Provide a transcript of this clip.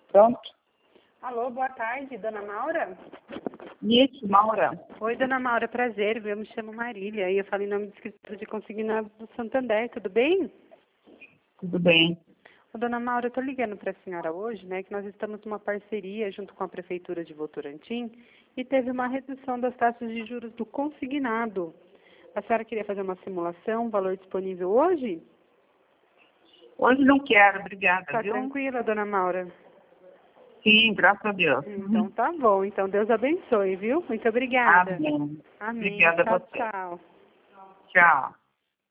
Pronto? Alô, boa tarde, dona Maura? Isso, Maura. Oi, dona Maura, prazer, eu me chamo Marília e eu falo em nome do escritório de consignados do Santander, tudo bem? Tudo bem. Ô, dona Maura, eu estou ligando para a senhora hoje, né, que nós estamos numa parceria junto com a Prefeitura de Votorantim e teve uma redução das taxas de juros do consignado. A senhora queria fazer uma simulação, valor disponível hoje? Hoje não quero, obrigada, Tá viu? tranquila, dona Maura? Sim, graças a Deus. Então tá bom, então Deus abençoe, viu? Muito obrigada. Amém. Amém. Obrigada a Tchau, você. tchau. Tchau.